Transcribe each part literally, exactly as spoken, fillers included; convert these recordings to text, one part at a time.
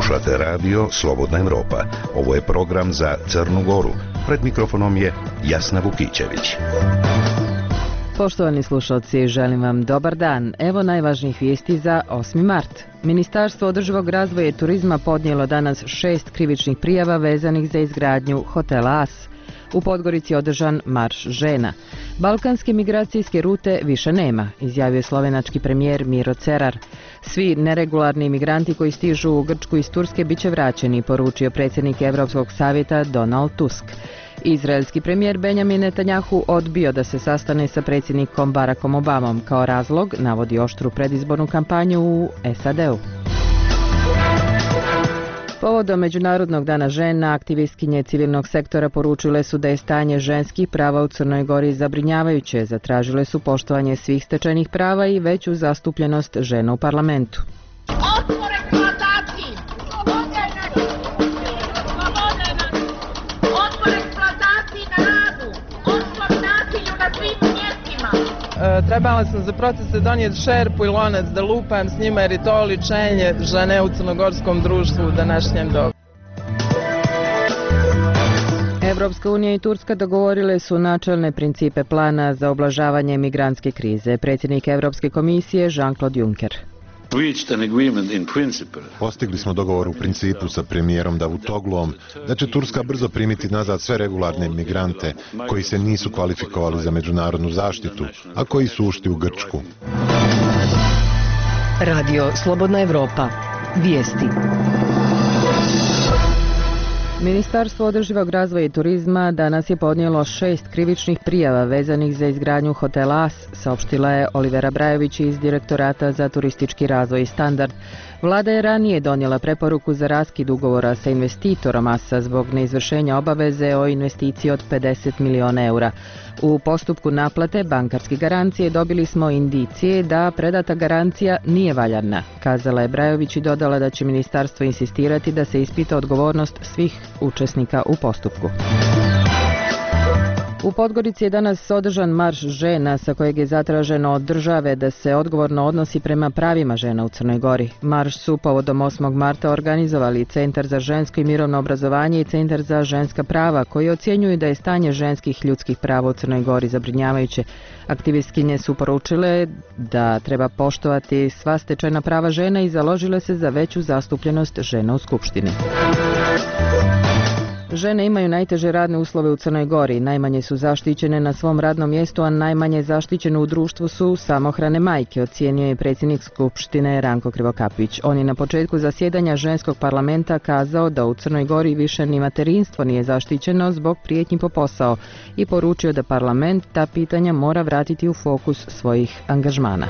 Slušate radio Slobodna Evropa. Ovo je program za Crnu Goru. Pred mikrofonom je Jasna Vukićević. Poštovani slušalci, želim vam dobar dan. Evo najvažnijih vijesti za osmi mart. Ministarstvo održivog razvoja i turizma podnijelo danas šest krivičnih prijava vezanih za izgradnju hotela As. U Podgorici je održan marš žena. Balkanske migracijske rute više nema, izjavio slovenački premijer Miro Cerar. Svi neregularni migranti koji stižu u Grčku iz Turske bit će vraćeni, poručio predsjednik Europskog savjeta Donald Tusk. Izraelski premijer Benjamin Netanjahu odbio da se sastane sa predsjednikom Barackom Obamom. Kao razlog navodi oštru predizbornu kampanju u S A D-u. Povodom Međunarodnog dana žena, aktivistkinje civilnog sektora poručile su da je stanje ženskih prava u Crnoj Gori zabrinjavajuće. Zatražile su poštovanje svih stečenih prava i veću zastupljenost žena u parlamentu. Otpor eksploataciji! Otpor eksploataciji na radu! Otpor nasilju na svim mjestima! E, trebala sam za proteste donijeti šerpu i lonac da lupam s njima jer je to oličenje žene u crnogorskom društvu u današnjem dobu. Evropska unija i Turska dogovorile su načelne principe plana za ublažavanje migrantske krize. Predsjednik Europske komisije Jean-Claude Juncker. Postigli smo dogovor u principu sa premijerom Davutoglom da će Turska brzo primiti nazad sve regularne migrante koji se nisu kvalifikovali za međunarodnu zaštitu, a koji su ušli u Grčku. Radio Slobodna Evropa. Vijesti. Ministarstvo održivog razvoja i turizma danas je podnijelo šest krivičnih prijava vezanih za izgradnju hotela As, saopštila je Olivera Brajović iz Direktorata za turistički razvoj i standard. Vlada je ranije donijela preporuku za raskid ugovora sa investitorom Asa zbog neizvršenja obaveze o investiciji od pedeset miliona eura. U postupku naplate bankarske garancije dobili smo indicije da predata garancija nije valjana, kazala je Brajović i dodala da će ministarstvo insistirati da se ispita odgovornost svih učesnika u postupku. U Podgorici je danas održan marš žena sa kojeg je zatraženo od države da se odgovorno odnosi prema pravima žena u Crnoj Gori. Marš su povodom osmog marta organizovali Centar za žensko i mirovno obrazovanje i Centar za ženska prava, koji ocjenjuju da je stanje ženskih ljudskih prava u Crnoj Gori zabrinjavajuće. Aktivistkinje su poručile da treba poštovati sva stečena prava žena i založile se za veću zastupljenost žena u Skupštini. Žene imaju najteže radne uslove u Crnoj Gori, najmanje su zaštićene na svom radnom mjestu, a najmanje zaštićene u društvu su samohrane majke, ocijenio je predsjednik Skupštine Ranko Krivokapić. On je na početku zasjedanja ženskog parlamenta kazao da u Crnoj Gori više ni materinstvo nije zaštićeno zbog prijetnji po posao i poručio da parlament ta pitanja mora vratiti u fokus svojih angažmana.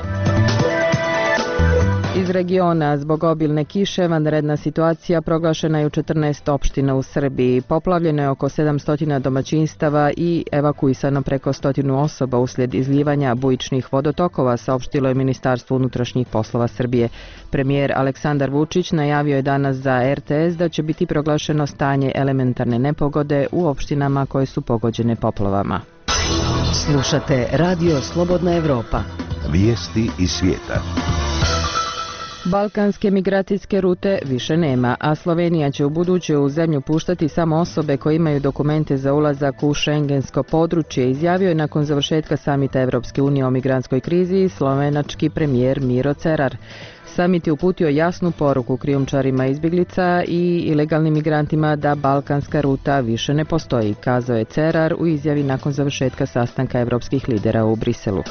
Iz regiona zbog obilne kiše vanredna situacija proglašena je u četrnaest opština u Srbiji. Poplavljeno je oko sedamsto domaćinstava i evakuisano preko stotinu osoba uslijed izlijevanja bujičnih vodotokova, saopštilo je Ministarstvo unutrašnjih poslova Srbije. Premijer Aleksandar Vučić najavio je danas za R T S da će biti proglašeno stanje elementarne nepogode u opštinama koje su pogođene poplavama. Slušate Radio Slobodna Evropa. Vijesti iz svijeta. Balkanske migracijske rute više nema, a Slovenija će ubuduće u zemlju puštati samo osobe koje imaju dokumente za ulazak u šengensko područje, izjavio je nakon završetka samita Evropske unije o migrantskoj krizi slovenački premijer Miro Cerar. Samit je uputio jasnu poruku krijumčarima izbjeglica i ilegalnim migrantima da balkanska ruta više ne postoji, kazao je Cerar u izjavi nakon završetka sastanka evropskih lidera u Briselu.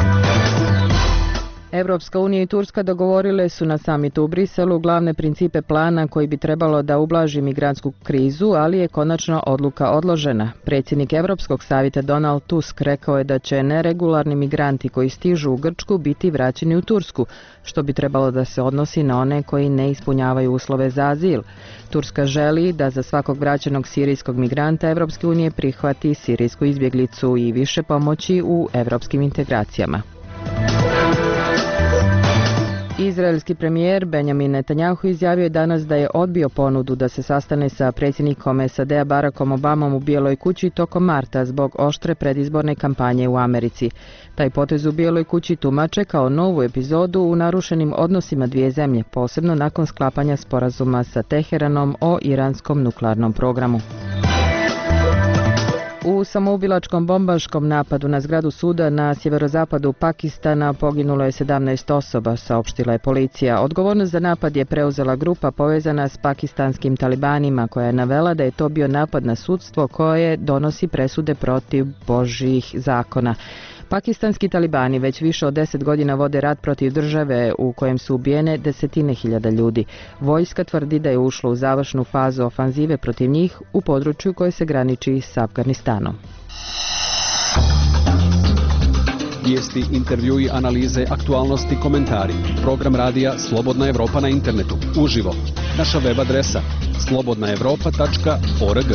Evropska unija i Turska dogovorile su na samitu u Briselu glavne principe plana koji bi trebalo da ublaži migrantsku krizu, ali je konačno odluka odložena. Predsjednik Europskog savjeta Donald Tusk rekao je da će neregularni migranti koji stižu u Grčku biti vraćeni u Tursku, što bi trebalo da se odnosi na one koji ne ispunjavaju uslove za azil. Turska želi da za svakog vraćenog sirijskog migranta Evropske unije prihvati sirijsku izbjeglicu i više pomoći u evropskim integracijama. Izraelski premijer Benjamin Netanjahu izjavio je danas da je odbio ponudu da se sastane sa predsjednikom S A D-a Barackom Obamom u Bijeloj kući tokom marta zbog oštre predizborne kampanje u Americi. Taj potez u Bijeloj kući tumače kao novu epizodu u narušenim odnosima dvije zemlje, posebno nakon sklapanja sporazuma sa Teheranom o iranskom nuklearnom programu. U samoubilačkom bombaškom napadu na zgradu suda na sjeverozapadu Pakistana poginulo je sedamnaest osoba, saopštila je policija. Odgovornost za napad je preuzela grupa povezana s pakistanskim talibanima, koja je navela da je to bio napad na sudstvo koje donosi presude protiv božjih zakona. Pakistanski talibani već više od deset godina vode rat protiv države u kojem su ubijene desetine hiljada ljudi. Vojska tvrdi da je ušla u završnu fazu ofanzive protiv njih u području koje se graniči s Afganistanom. Vijesti, intervjui, analize, aktualnosti, komentari. Program radija Slobodna Evropa na internetu. Uživo. Naša web adresa slobodna evropa tačka org.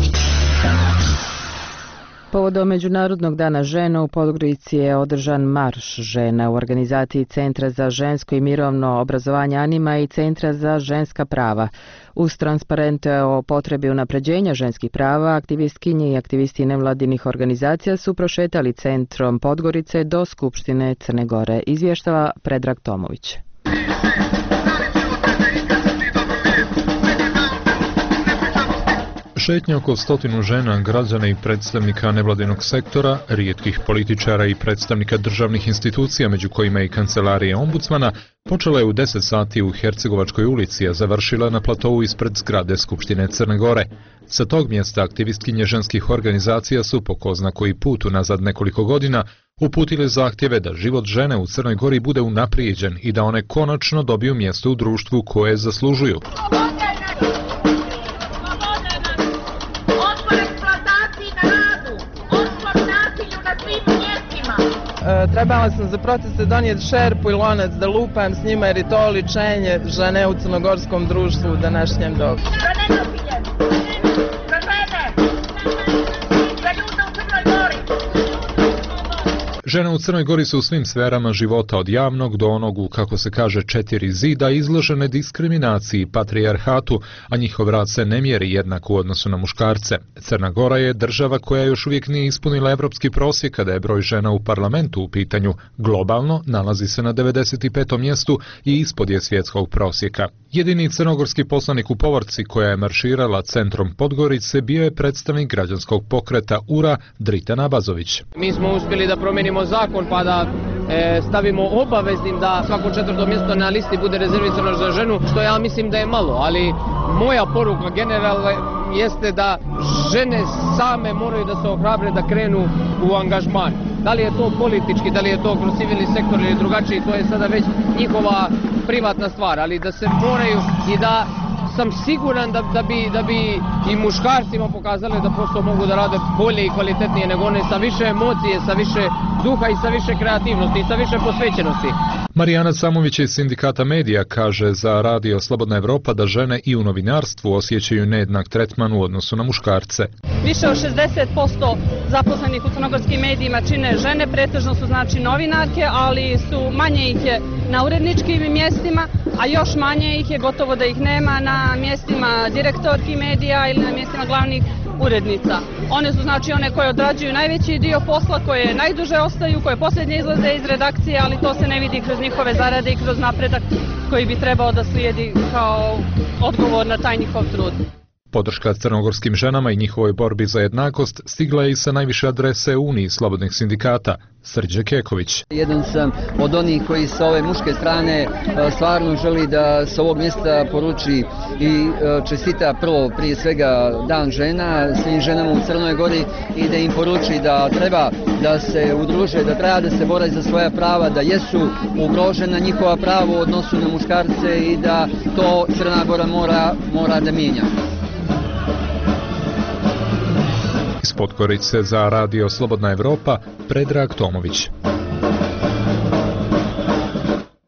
Povodom Međunarodnog dana žena u Podgorici je održan marš žena u organizaciji Centra za žensko i mirovno obrazovanje Anima i Centra za ženska prava. Uz transparente o potrebi unapređenja ženskih prava, aktivistkinje i aktivisti nevladinih organizacija su prošetali centrom Podgorice do Skupštine Crne Gore, izvještava Predrag Tomović. Šetnja oko stotinu žena, građana i predstavnika nevladinog sektora, rijetkih političara i predstavnika državnih institucija, među kojima i kancelarije ombudsmana, počela je u deset sati u Hercegovačkoj ulici, a završila na platovu ispred zgrade Skupštine Crne Gore. Sa tog mjesta aktivistkinje ženskih organizacija su po ko zna koji put unazad nekoliko godina uputile zahtjeve da život žene u Crnoj Gori bude unaprijeđen i da one konačno dobiju mjesto u društvu koje zaslužuju. Trebala sam za proteste donijeti šerpu i lonac da lupam s njima jer je to oličenje žene u crnogorskom društvu u današnjem dobu. Žene u Crnoj Gori su u svim sferama života, od javnog do onog u, kako se kaže, četiri zida, izložene diskriminaciji i patrijarhatu, a njihov rad se ne mjeri jednako u odnosu na muškarce. Crna Gora je država koja još uvijek nije ispunila evropski prosjek kada je broj žena u parlamentu u pitanju. Globalno nalazi se na devedeset petom mjestu i ispod je svjetskog prosjeka. Jedini crnogorski poslanik u povorci koja je marširala centrom Podgorice bio je predstavnik građanskog pokreta U R A Dritan Abazović. Mi smo uspjeli da promijenimo zakon pa da e, stavimo obaveznim da svako četvrto mjesto na listi bude rezervirano za ženu, što ja mislim da je malo, ali moja poruka generalna jeste da žene same moraju da se ohrabre da krenu u angažman. Da li je to politički, da li je to kroz civilni sektor ili drugačiji, to je sada već njihova privatna stvar, ali da se moraju i da sam siguran da, da, bi, da bi i muškarcima pokazali da posao mogu da rade bolje i kvalitetnije nego one, sa više emocije, sa više duha i sa više kreativnosti i sa više posvećenosti. Marijana Samović iz Sindikata medija kaže za radio Slobodna Evropa da žene i u novinarstvu osjećaju nejednak tretman u odnosu na muškarce. Više od šezdeset posto zaposlenih u crnogorskim medijima čine žene, pretežno su znači novinarke, ali su manje ih je na uredničkim mjestima, a još manje ih je, gotovo da ih nema, na mjestima direktorki medija ili na mjestima glavnih urednica. One su znači one koje odrađuju najveći dio posla, koje najduže ostaju, koje posljednje izlaze iz redakcije, ali to se ne vidi kroz njihove zarade i kroz napredak koji bi trebao da slijedi kao odgovor na taj njihov trud. Podrška crnogorskim ženama i njihovoj borbi za jednakost stigla je i sa najviše adrese Uniji slobodnih sindikata, Srđe Keković. Jedan sam od onih koji sa ove muške strane stvarno želi da s ovog mjesta poruči i čestita prvo prije svega Dan žena svim ženama u Crnoj Gori i da im poruči da treba da se udruže, da treba da se bore za svoja prava, da jesu ugrožena njihova prava u odnosu na muškarce i da to Crna Gora mora, mora da mijenja. Iz Podgorice za radio Slobodna Evropa, Predrag Tomović.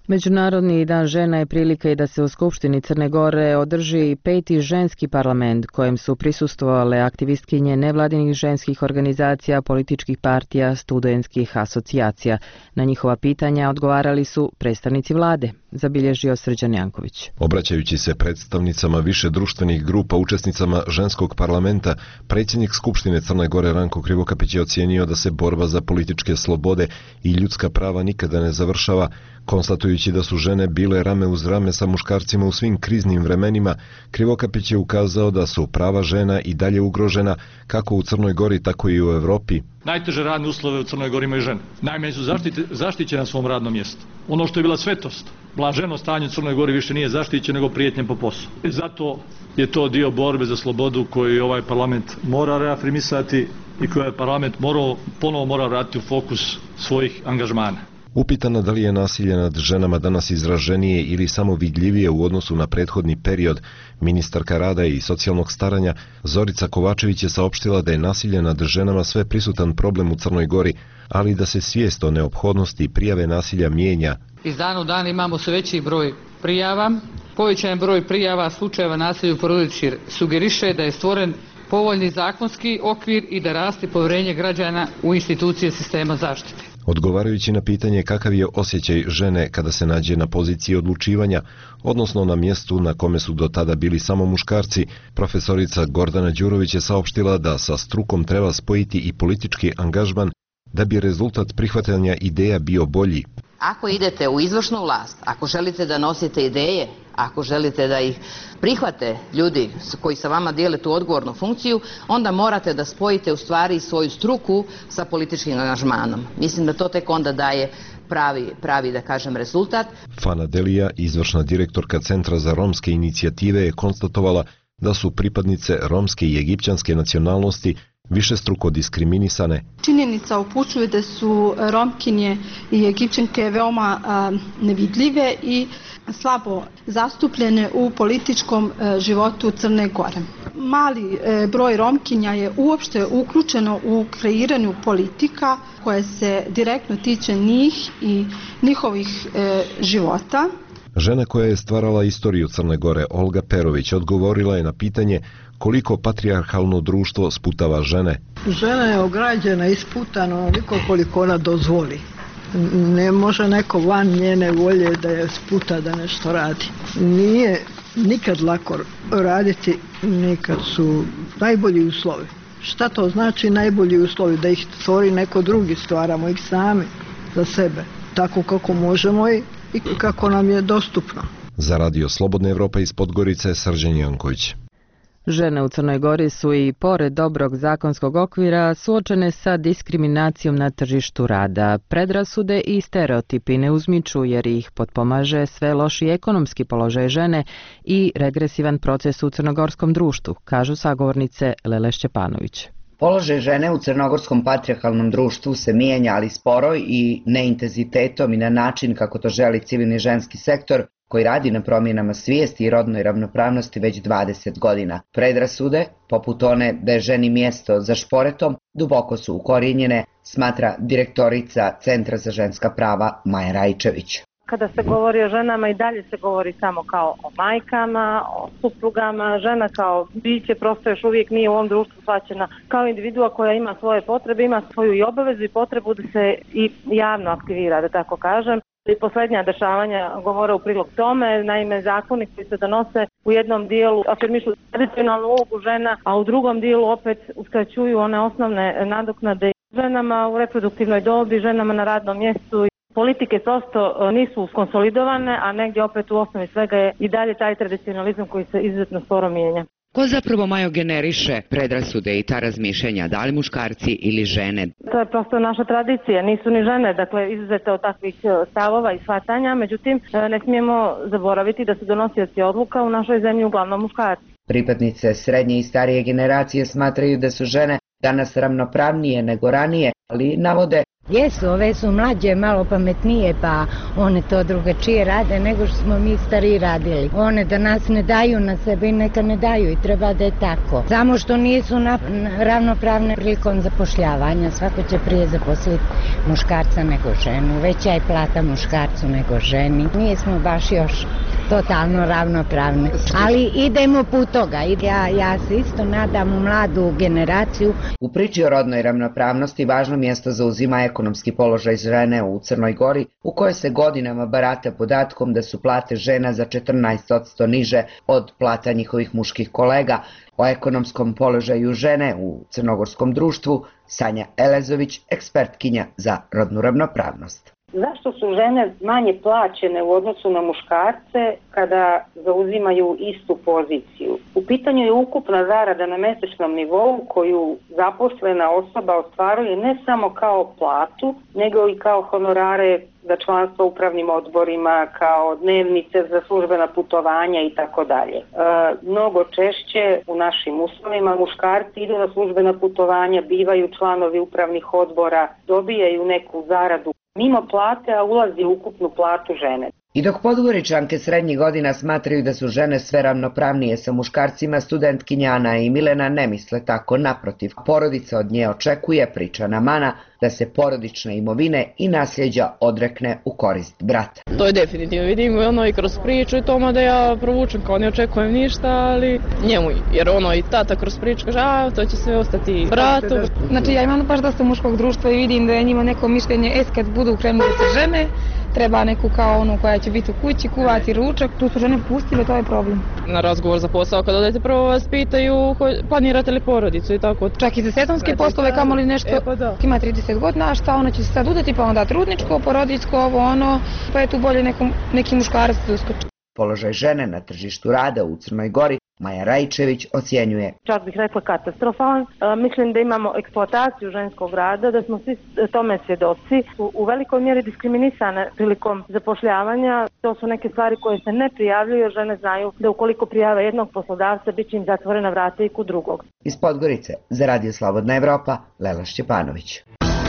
Međunarodni dan žena je prilika i da se u Skupštini Crne Gore održi peti ženski parlament kojem su prisustvovale aktivistkinje nevladinih ženskih organizacija, političkih partija, studentskih asocijacija. Na njihova pitanja odgovarali su predstavnici vlade, zabilježio Srđan Janković. Obraćajući se predstavnicama više društvenih grupa učesnicama ženskog parlamenta, predsjednik Skupštine Crne Gore Ranko Krivokapić je ocijenio da se borba za političke slobode i ljudska prava nikada ne završava, konstatujući da su žene bile rame uz rame sa muškarcima u svim kriznim vremenima. Krivokapić je ukazao da su prava žena i dalje ugrožena kako u Crnoj Gori, tako i u Evropi. Najteže radne uslove u Crnoj Gori imaju žene. Najmanje su zaštite, zaštićene na svom radnom mjestu. Ono što je bila svetost, blaženo stanje u Crnoj Gori više nije zaštićeno nego prijetnje po poslu. Zato je to dio borbe za slobodu koju ovaj parlament mora reafirmisati i koji ovaj parlament morao, ponovo mora vratiti u fokus svojih angažmana. Upitana da li je nasilje nad ženama danas izraženije ili samo vidljivije u odnosu na prethodni period, ministarka rada i socijalnog staranja Zorica Kovačević je saopštila da je nasilje nad ženama sve prisutan problem u Crnoj Gori, ali da se svijest o neophodnosti prijave nasilja mijenja. Iz dana u dan imamo sve veći broj prijava. Povećan broj prijava slučajeva nasilja u porodici sugeriše da je stvoren povoljni zakonski okvir i da raste povjerenje građana u institucije sistema zaštite. Odgovarajući na pitanje kakav je osjećaj žene kada se nađe na poziciji odlučivanja, odnosno na mjestu na kome su do tada bili samo muškarci, profesorica Gordana Đurović je saopštila da sa strukom treba spojiti i politički angažman da bi rezultat prihvatanja ideja bio bolji. Ako idete u izvršnu vlast, ako želite da nosite ideje, ako želite da ih prihvate ljudi koji sa vama dijele tu odgovornu funkciju, onda morate da spojite u stvari svoju struku sa političkim angažmanom. Mislim da to tek onda daje pravi, pravi da kažem, rezultat. Fana Delija, izvršna direktorka Centra za romske inicijative, je konstatovala da su pripadnice romske i egipćanske nacionalnosti višestruko diskriminisane. Činjenica upućuje da su Romkinje i Egipćanke veoma a, nevidljive i slabo zastupljene u političkom a, životu Crne Gore. Mali a, broj Romkinja je uopšte uključeno u kreiranju politika koje se direktno tiče njih i njihovih a, života. Žena koja je stvarala istoriju Crne Gore, Olga Perović, odgovorila je na pitanje koliko patrijarhalno društvo sputava žene. Žena je ograđena i sputana onoliko koliko ona dozvoli. Ne može neko van njene volje da je sputa da nešto radi. Nije nikad lako raditi, nikad su najbolji uslovi. Šta to znači najbolji uslovi? Da ih stvori neko drugi, stvaramo ih sami za sebe. Tako kako možemo i i kako nam je dostupno. Za Radio Slobodna Evropa iz Podgorice, Srđan Janković. Žene u Crnoj Gori su i pored dobrog zakonskog okvira suočene sa diskriminacijom na tržištu rada. Predrasude i stereotipi ne uzmiču jer ih potpomaže sve loši ekonomski položaj žene i regresivan proces u crnogorskom društvu, kažu sagovornice Lele Šćepanović. Položaj žene u crnogorskom patrijarhalnom društvu se mijenja, ali sporo i neintenzitetom i na način kako to želi civilni ženski sektor koji radi na promjenama svijesti i rodnoj ravnopravnosti već dvadeset godina. Predrasude, poput one da je ženi mjesto za šporetom, duboko su ukorijenjene, smatra direktorica Centra za ženska prava Maja Rajčević. Kada se govori o ženama i dalje se govori samo kao o majkama, o suprugama, žena kao biće prosto još uvijek nije u ovom društvu shvaćena kao individua koja ima svoje potrebe, ima svoju i obavezu i potrebu da se i javno aktivira, da tako kažem. I posljednja dešavanja govore u prilog tome, naime zakoni koji se donose u jednom dijelu afirmišu tradicionalnu ulogu žena, a u drugom dijelu opet uskraćuju one osnovne nadoknade ženama u reproduktivnoj dobi, ženama na radnom mjestu. Politike prosto nisu konsolidovane, a negdje opet u osnovi svega je i dalje taj tradicionalizam koji se izuzetno sporo mijenja. Ko zapravo, Majo, generiše predrasude i ta razmišljanja, da li muškarci ili žene? To je prosto naša tradicija, nisu ni žene, dakle izuzete od takvih stavova i shvatanja, međutim ne smijemo zaboraviti da su donosioci odluka u našoj zemlji uglavnom muškarci. Pripadnice srednje i starije generacije smatraju da su žene danas ravnopravnije nego ranije, ali navode jesu, ove su mlađe, malo pametnije, pa one to drugačije rade nego što smo mi stari radili. One da nas ne daju na sebe i neka ne daju i treba da je tako. Samo što nisu na, na, ravnopravne prilikom zapošljavanja, svako će prije zaposliti muškarca nego ženu, veća je plata muškarcu nego ženi. Nismo baš još totalno ravnopravne, ali idemo put toga. Ja, ja se isto nadam u mladu generaciju. U priči o rodnoj ravnopravnosti važno mjesto zauzima ekonomski položaj žene u Crnoj Gori, u kojoj se godinama barata podatkom da su plate žena za četrnaest posto niže od plata njihovih muških kolega. O ekonomskom položaju žene u crnogorskom društvu Sanja Elezović, ekspertkinja za rodnu ravnopravnost. Zašto su žene manje plaćene u odnosu na muškarce kada zauzimaju istu poziciju? U pitanju je ukupna zarada na mjesečnom nivou koju zaposlena osoba ostvaruje ne samo kao platu, nego i kao honorare za članstvo u upravnim odborima, kao dnevnice za službena putovanja i tako dalje. Mnogo češće u našim uslovima muškarci idu na službena putovanja, bivaju članovi upravnih odbora, dobijaju neku zaradu mimo plate, a ulazi u ukupnu platu žene. I dok Podgoričanke srednjih godina smatraju da su žene sve ravnopravnije sa muškarcima, studentkinja Ana i Milena ne misle tako, naprotiv. Porodica od nje očekuje, priča Namana, da se porodične imovine i nasljeđa odrekne u korist brata. To je definitivno, vidim ono i kroz priču i tome da ja provučem, kao ne očekujem ništa, ali njemu, jer ono i tata kroz priču kaže, a to će sve ostati bratu. Znači ja imam baš dosta muškog društva i vidim da je njima neko mišljenje, es kad budu krenuli se žene, treba neku kao onu koja će biti u kući, kuvati ručak, tu su žene pustile, to je problem. Na razgovor za posao kad odete prvo vas pitaju planirate li porodicu i tako. Čak i za sezonske poslove kamoli nešto, e, pa ima trideset godina, a šta ona će se sad udati, pa onda trudničko, porodiljsko, ovo ono, pa je tu bolje nekom, neki muškarac da uskoči. Položaj žene na tržištu rada u Crnoj Gori Maja Rajčević ocjenjuje. Čak bih rekla katastrofalan. E, mislim da imamo eksploataciju ženskog rada, da smo svi tome svjedoci. U, u velikoj mjeri diskriminisane prilikom zapošljavanja. To su neke stvari koje se ne prijavljuju, jer žene znaju da ukoliko prijave jednog poslodavca, bit će im zatvorena vrata i kod drugog. Iz Podgorice za Radio Slobodna Evropa, Lela Šćepanović.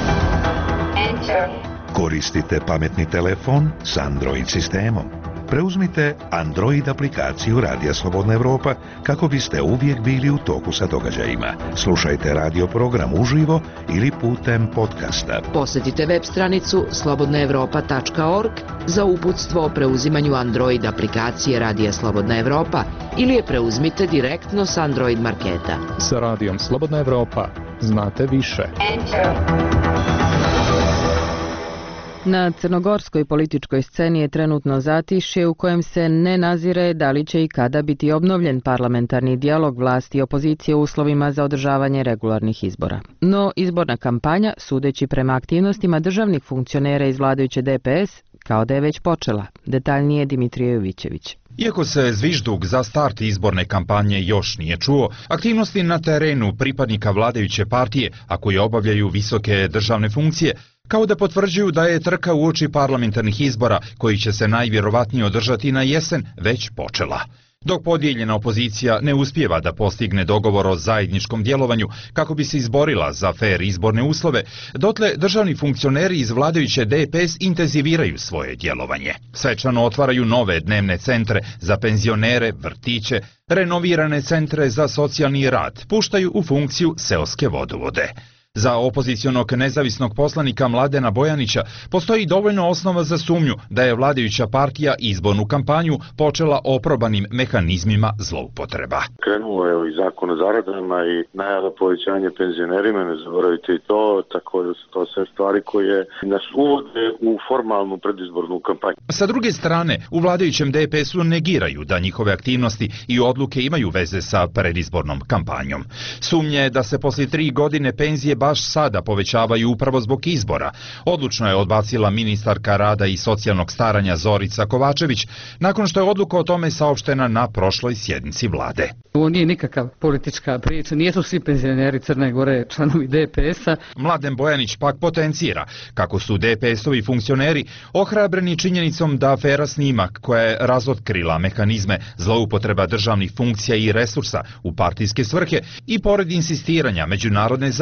Koristite pametni telefon s Android sistemom. Preuzmite Android aplikaciju Radija Slobodna Evropa kako biste uvijek bili u toku sa događajima. Slušajte radio program uživo ili putem podcasta. Posjetite web stranicu slobodna evropa tačka org za uputstvo o preuzimanju Android aplikacije Radija Slobodna Evropa ili je preuzmite direktno s Android marketa. Sa Radijom Slobodna Evropa znate više. Na crnogorskoj političkoj sceni je trenutno zatišje u kojem se ne nazire da li će i kada biti obnovljen parlamentarni dijalog vlasti i opozicije u uslovima za održavanje regularnih izbora. No, izborna kampanja, sudeći prema aktivnostima državnih funkcionera iz vladajuće D P S, kao da je već počela. Detaljnije Dimitrije Jovićević. Iako se zvižduk za start izborne kampanje još nije čuo, aktivnosti na terenu pripadnika vladajuće partije, a koji obavljaju visoke državne funkcije, kao da potvrđuju da je trka uoči parlamentarnih izbora, koji će se najvjerovatnije održati na jesen, već počela. Dok podijeljena opozicija ne uspijeva da postigne dogovor o zajedničkom djelovanju kako bi se izborila za fer izborne uslove, dotle državni funkcioneri iz vladajuće D P S intenziviraju svoje djelovanje. Svečano otvaraju nove dnevne centre za penzionere, vrtiće, renovirane centre za socijalni rad, puštaju u funkciju seoske vodovode. Za opozicionog nezavisnog poslanika Mladena Bojanića postoji dovoljno osnova za sumnju da je vladajuća partija izbornu kampanju počela oprobanim mehanizmima zloupotreba. Krenulo je i zakon o zaradama i najava povećanja penzionerima, ne zaboravite i to, tako da su to sve stvari koje nas uvode u formalnu predizbornu kampanju. Sa druge strane, u vladajućem D P S-u negiraju da njihove aktivnosti i odluke imaju veze sa predizbornom kampanjom. Sumnje je da se poslije tri godine penzije baš sada povećavaju upravo zbog izbora. Odlučno je odbacila ministarka rada i socijalnog staranja Zorica Kovačević, nakon što je odluka o tome saopštena na prošloj sjednici vlade. Ovo nije nikakav politička priča, nijesu svi penzioneri Crne Gore članovi D P S-a. Mladen Bojanić pak potencira kako su D P S-ovi funkcioneri ohrabreni činjenicom da afera Snimak, koja je razotkrila mehanizme zloupotreba državnih funkcija i resursa u partijske svrhe, i pored insistiranja međunarodne zajednice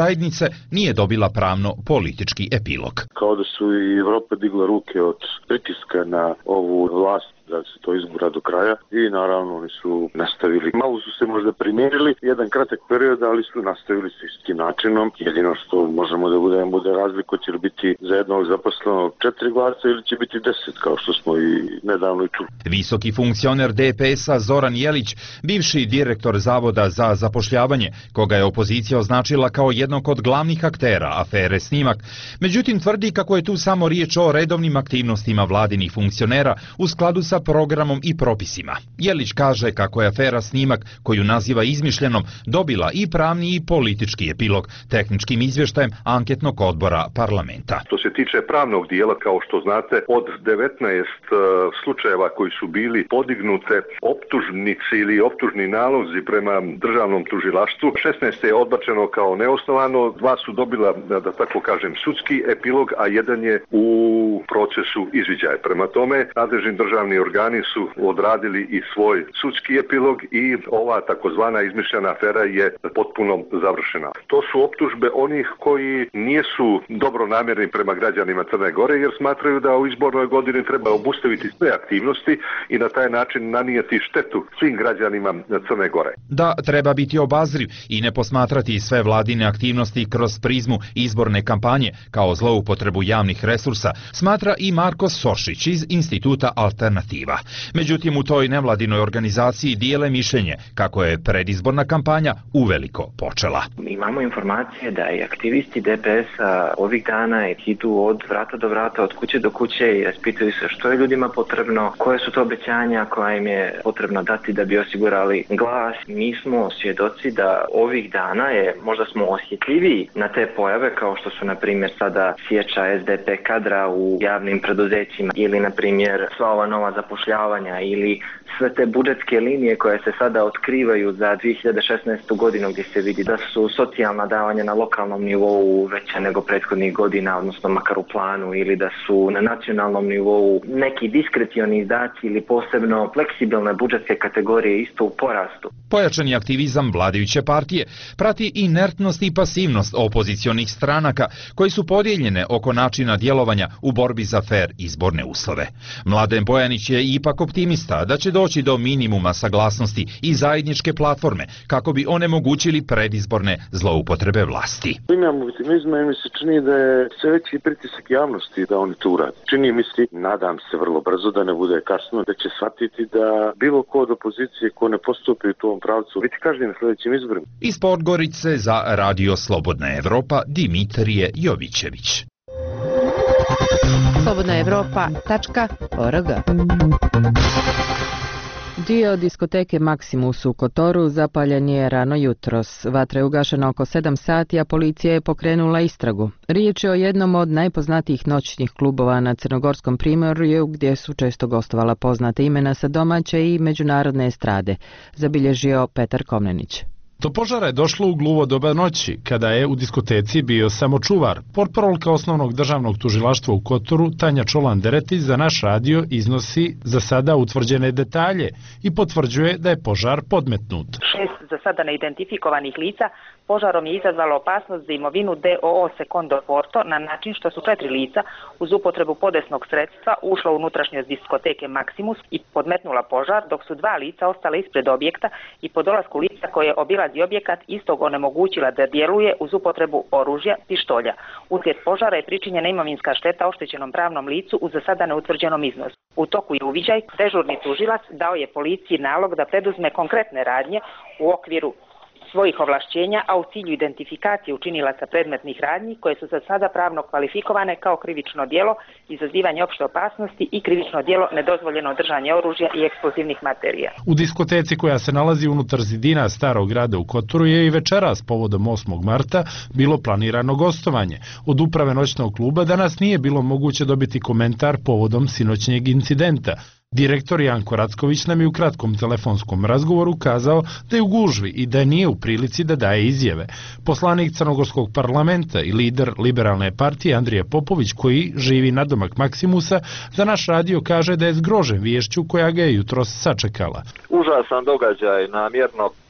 se nije dobila pravno politički epilog. Kao da su i Evropa digla ruke od pritiska na ovu vlast da se to izgura do kraja i naravno oni su nastavili. Malo su se možda primirili jedan kratak period, ali su nastavili s istim načinom. Jedino što možemo da budemo bude razliku će li biti za jednog zaposlenog četiri glasa ili će biti deset, kao što smo i nedavno i čuli. Visoki funkcioner D P S-a Zoran Jelić, bivši direktor Zavoda za zapošljavanje, koga je opozicija označila kao jednog od glavnih aktera afere Snimak, međutim tvrdi kako je tu samo riječ o redovnim aktivnostima vladinih funkcionera u skladu sa programom i propisima. Jelić kaže kako je afera Snimak, koju naziva izmišljenom, dobila i pravni i politički epilog tehničkim izvještajem anketnog odbora parlamenta. Što se tiče pravnog dijela, kao što znate, od devetnaest uh, slučajeva koji su bili podignute optužnici ili optužni nalozi prema državnom tužilaštvu, šesnaest je odbačeno kao neosnovano, dva su dobila, da tako kažem, sudski epilog, a jedan je u procesu izviđaja. Prema tome, nadležni državni organi su odradili i svoj sudski epilog i ova takozvana izmišljena afera je potpuno završena. To su optužbe onih koji nisu dobronamjerni prema građanima Crne Gore, jer smatraju da u izbornoj godini treba obustaviti sve aktivnosti i na taj način nanijeti štetu svim građanima Crne Gore. Da treba biti obazriv i ne posmatrati sve vladine aktivnosti kroz prizmu izborne kampanje kao zloupotrebu javnih resursa, smatra i Marko Sošić iz Instituta Alternativa. Međutim, u toj nevladinoj organizaciji dijele mišljenje kako je predizborna kampanja uveliko počela. Imamo informacije da i aktivisti D P S-a ovih dana idu od vrata do vrata, od kuće do kuće i raspituju se što je ljudima potrebno, koje su to obećanja koja im je potrebno dati da bi osigurali glas. Mi smo svjedoci da ovih dana je, možda smo osjetljiviji na te pojave kao što su na primjer sada sječa S D P kadra u javnim preduzećima ili na primjer sva ova nova zapošljavanja ili sve te budžetske linije koje se sada otkrivaju za dvije hiljade šesnaestu godinu gdje se vidi da su socijalna davanja na lokalnom nivou veća nego prethodnih godina, odnosno makar u planu, ili da su na nacionalnom nivou neki diskrecioni izdaci ili posebno fleksibilne budžetske kategorije isto u porastu. Pojačani aktivizam vladajuće partije prati inertnost i pasivnost opozicionih stranaka koji su podijeljene oko načina djelovanja u borbi za fer izborne uslove. Mladen Bojanić je ipak optimista da će doći do minimuma saglasnosti i zajedničke platforme kako bi onemogućili predizborne zloupotrebe vlasti. Imam optimizma i mi se čini da je sve veći pritisak javnosti da oni to urade. Čini mi se, nadam se vrlo brzo da ne bude kasno, da će shvatiti da bilo ko od opozicije ko ne postupi u tom pravcu biti kažnjen na sljedećim izborima. Iz Podgorice za Radio Slobodna Evropa Dimitrije Jovićević. slobodna evropa tačka org. Dio diskoteke Maximus u Kotoru zapaljen je rano jutros. Vatra je ugašena oko sedam sati, a policija je pokrenula istragu. Riječ je o jednom od najpoznatijih noćnih klubova na Crnogorskom primorju, gdje su često gostovala poznate imena sa domaće i međunarodne estrade, zabilježio Petar Komnenić. Do požara je došlo u gluvo doba noći, kada je u diskoteci bio samo čuvar. Portparolka osnovnog državnog tužilaštva u Kotoru, Tanja Čolan-Deretić, za naš radio iznosi za sada utvrđene detalje i potvrđuje da je požar podmetnut. Šest za sada neidentifikovanih lica požarom je izazvalo opasnost za imovinu D O O Secondo Porto na način što su četiri lica uz upotrebu podesnog sredstva ušla u unutrašnjost diskoteke Maximus i podmetnula požar, dok su dva lica ostala ispred objekta i po dolasku lica koje obilazi objekat istog onemogućila da djeluje uz upotrebu oružja, pištolja. Uslijed požara je pričinjena imovinska šteta oštećenom pravnom licu uz za sada neutvrđenom iznosu. U toku je uviđaj, dežurni tužilac dao je policiji nalog da preduzme konkretne radnje u okviru svojih ovlašćenja, a u cilju identifikacije učinilaca predmetnih radnji koje su za sada pravno kvalifikovane kao krivično djelo izazivanje opšte opasnosti i krivično djelo nedozvoljeno držanje oružja i eksplozivnih materija. U diskoteci koja se nalazi unutar zidina Starog grada u Kotoru je i večeras povodom osmog marta bilo planirano gostovanje. Od uprave noćnog kluba danas nije bilo moguće dobiti komentar povodom sinoćnjeg incidenta. Direktor Janko Racković nam je u kratkom telefonskom razgovoru kazao da je u gužvi i da nije u prilici da daje izjave. Poslanik Crnogorskog parlamenta i lider liberalne partije Andrija Popović, koji živi nadomak Maksimusa, za naš radio kaže da je zgrožen viješću koja ga je jutros sačekala. Užasan događaj, namjerno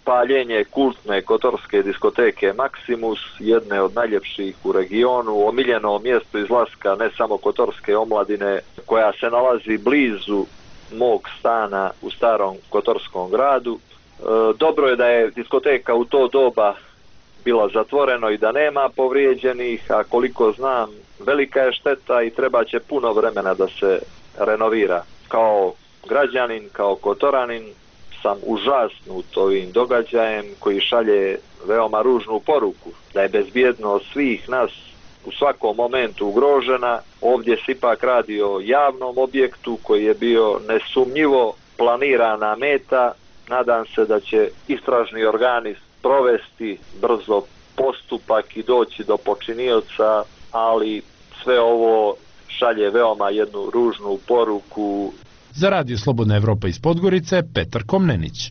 paljenje kultne kotorske diskoteke Maximus, jedne od najljepših u regionu, omiljeno mjesto izlaska ne samo kotorske omladine, koja se nalazi blizu mog stana u starom kotorskom gradu. E, dobro je da je diskoteka u to doba bila zatvoreno i da nema povrijeđenih, a koliko znam, velika je šteta i treba će puno vremena da se renovira. Kao građanin, kao kotoranin sam užasnut ovim događajem koji šalje veoma ružnu poruku, da je bezbjednost svih nas u svakom momentu ugrožena. Ovdje se ipak radi o javnom objektu koji je bio nesumnjivo planirana meta. Nadam se da će istražni organi provesti brzo postupak i doći do počinioca, ali sve ovo šalje veoma jednu ružnu poruku. Za Radio Slobodna Evropa iz Podgorice, Petar Komnenić.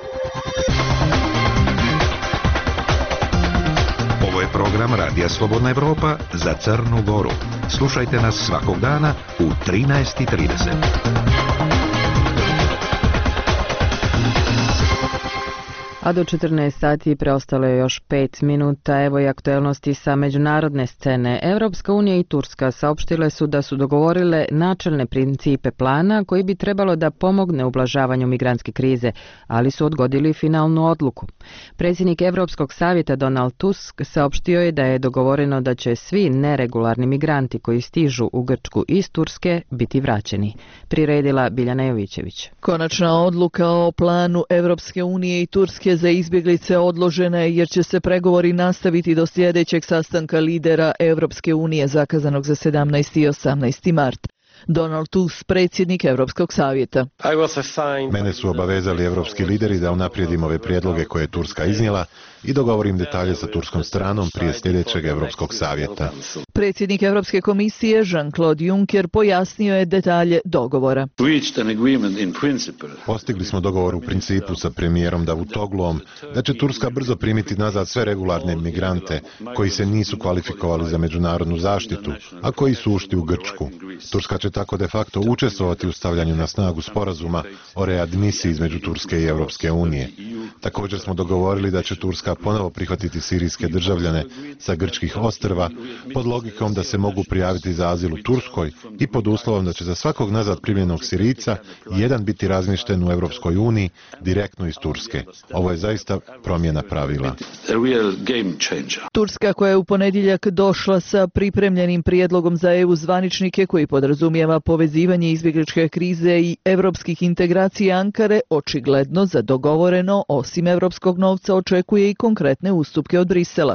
Ovo je program Radija Slobodna Evropa za Crnu Goru. Slušajte nas svakog dana u trinaest i trideset. A do četrnaest sati preostalo je još pet minuta. Evo i aktuelnosti sa međunarodne scene. Evropska unija i Turska saopštile su da su dogovorile načelne principe plana koji bi trebalo da pomogne ublažavanju migrantske krize, ali su odgodili finalnu odluku. Predsjednik Evropskog savjeta Donald Tusk saopštio je da je dogovoreno da će svi neregularni migranti koji stižu u Grčku iz Turske biti vraćeni. Priredila Biljana Jovićević. Konačna odluka o planu Evropske unije i Turske za izbjeglice odložena je jer će se pregovori nastaviti do sljedećeg sastanka lidera Evropske unije zakazanog za sedamnaesti i osamnaesti mart. Donald Tusk, predsjednik Europskog savjeta. Mene su obavezali evropski lideri da unaprijedim ove prijedloge koje je Turska iznijela i dogovorim detalje sa turskom stranom prije sljedećeg Europskog savjeta. Predsjednik Europske komisije Jean-Claude Juncker pojasnio je detalje dogovora. Postigli smo dogovor u principu sa premijerom Davutogluom da će Turska brzo primiti nazad sve regularne migrante koji se nisu kvalifikovali za međunarodnu zaštitu, a koji su ušli u Grčku. Turska će tako de facto učestvovati u stavljanju na snagu sporazuma o readmisiji između Turske i Europske unije. Također smo dogovorili da će Turska ponovo prihvatiti sirijske državljane sa grčkih ostrva pod logikom da se mogu prijaviti za azil u Turskoj i pod uslovom da će za svakog nazad primljenog Sirijca jedan biti razmješten u Europskoj uniji direktno iz Turske. Ovo je zaista promjena pravila. Turska, koja je u ponedjeljak došla sa pripremljenim prijedlogom za E U zvaničnike koji podrazumijeva povezivanje izbjegličke krize i europskih integracija Ankare, očigledno za dogovoreno, osim europskog novca, očekuje i konkretne ustupke od Brisela.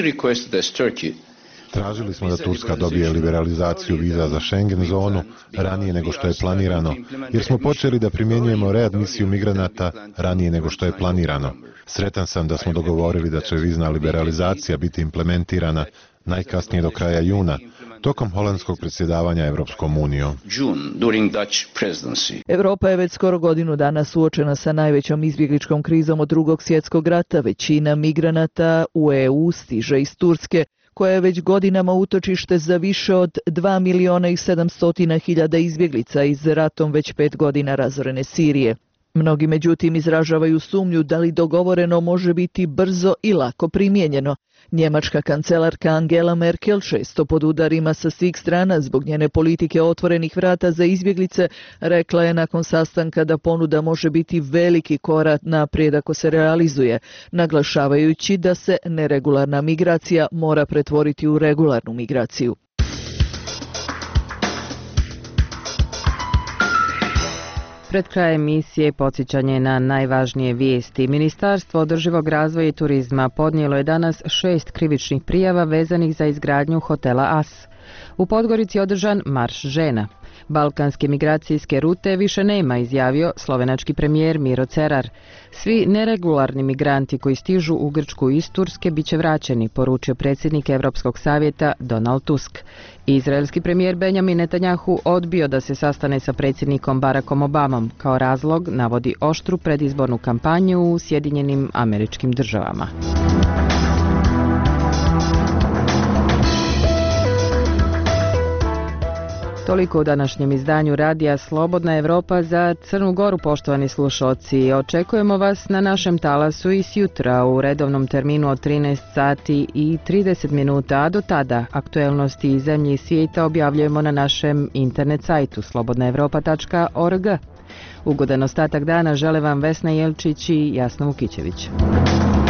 Tražili smo da Turska dobije liberalizaciju viza za Schengen zonu ranije nego što je planirano, jer smo počeli da primjenjujemo readmisiju migranata ranije nego što je planirano. Sretan sam da smo dogovorili da će vizna liberalizacija biti implementirana najkasnije do kraja juna, tokom holandskog predsjedavanja Europskom unijom. Europa je već skoro godinu dana suočena sa najvećom izbjegličkom krizom od drugog svjetskog rata. Većina migranata u E U stiže iz Turske, koja je već godinama utočište za više od dva miliona i sedamsto hiljada izbjeglica iz ratom već pet godina razorene Sirije. Mnogi međutim izražavaju sumnju da li dogovoreno može biti brzo i lako primijenjeno. Njemačka kancelarka Angela Merkel, često pod udarima sa svih strana zbog njene politike otvorenih vrata za izbjeglice, rekla je nakon sastanka da ponuda može biti veliki korak naprijed ako se realizuje, naglašavajući da se neregularna migracija mora pretvoriti u regularnu migraciju. Pred krajem emisije podsjećanje na najvažnije vijesti. Ministarstvo održivog razvoja i turizma podnijelo je danas šest krivičnih prijava vezanih za izgradnju hotela As. U Podgorici je održan Marš žena. Balkanske migracijske rute više nema, izjavio slovenački premijer Miro Cerar. Svi neregularni migranti koji stižu u Grčku iz Turske bit će vraćeni, poručio predsjednik Europskog savjeta Donald Tusk. Izraelski premijer Benjamin Netanjahu odbio da se sastane sa predsjednikom Barackom Obamom. Kao razlog navodi oštru predizbornu kampanju u Sjedinjenim Američkim Državama. Toliko u današnjem izdanju radija Slobodna Evropa za Crnu Goru, poštovani slušoci. Očekujemo vas na našem talasu i sjutra u redovnom terminu od trinaest sati i trideset minuta, a do tada aktuelnosti iz zemlje i svijeta objavljujemo na našem internet sajtu slobodna evropa tačka org. Ugodan ostatak dana žele vam Vesna Jelčić i Jasna Vukićević.